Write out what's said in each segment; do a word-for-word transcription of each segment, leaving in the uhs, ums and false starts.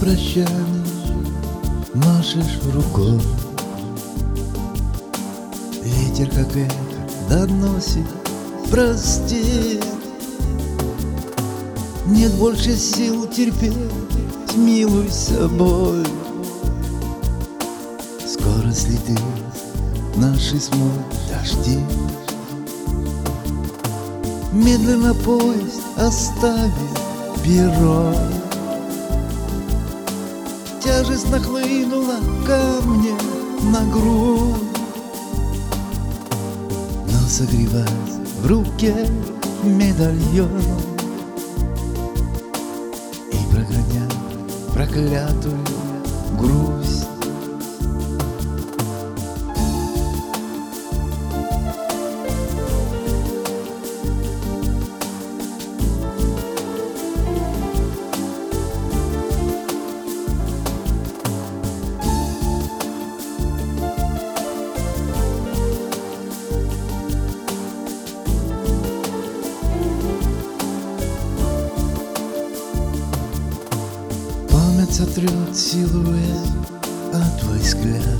прощание машешь рукой. Ветер, как эхо, доносит: прости. Нет больше сил терпеть, смилуй собой. Скоро следы наши смоют дожди. Медленно поезд оставит перо. Тяжесть нахлынула ко мне на грудь, но согревает в руке медальон и прогоняет проклятую грусть. Сотрет силуэт, а твой взгляд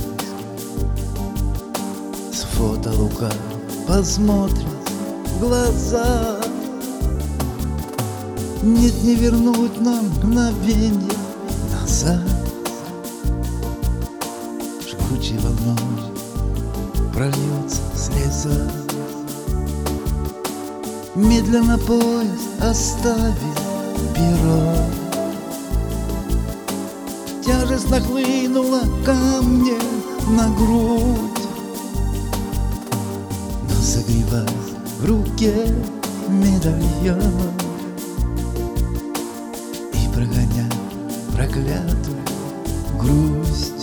с фото лука посмотрит в глаза. Нет, не вернуть нам мгновенье назад. Жгучей волной прольется слеза. Медленно поезд оставит перо. Тяжесть нахлынула ко мне на грудь, но согревает в руке медальон и прогоняет проклятую грусть.